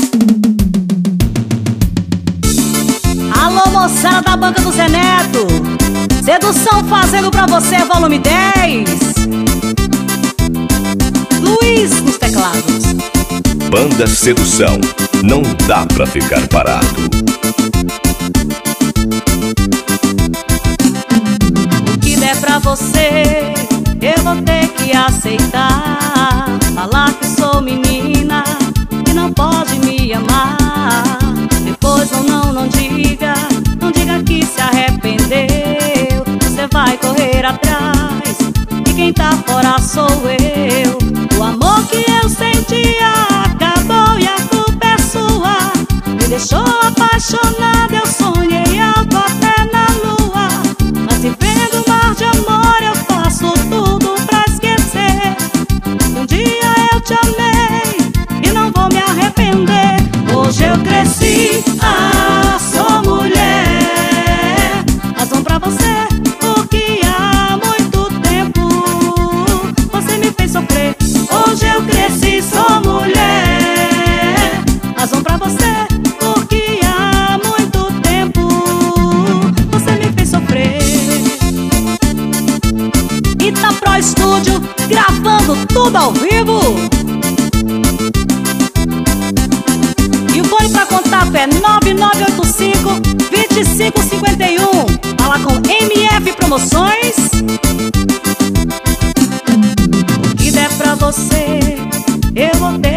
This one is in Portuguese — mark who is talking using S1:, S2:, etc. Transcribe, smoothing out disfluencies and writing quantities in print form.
S1: Alô, moçada da banca do Zé Neto, Sedução fazendo pra você, volume 10. Luiz nos teclados.
S2: Banda Sedução, não dá pra ficar parado.
S1: O que der pra você, eu vou ter que aceitar. Falar que sou menina e não pode me amar. Depois não diga, não diga que se arrependeu. Você vai correr atrás e quem tá fora sou eu. O amor que eu sentia acabou e a culpa é sua. Me deixou apaixonada, eu sonhei alto até na lua. Mas se vendo um mar de amor, eu faço tudo pra esquecer. Um dia eu te amei e não vou me arrepender. Hoje eu cresci, sou mulher. Razão pra você, porque há muito tempo você me fez sofrer. Hoje eu cresci, sou mulher. Razão pra você, porque há muito tempo você me fez sofrer. Itapró Estúdio, gravando tudo ao vivo. E o fone pra contato é 9985-2551. Fala com MF Promoções. O que der pra você, eu vou ter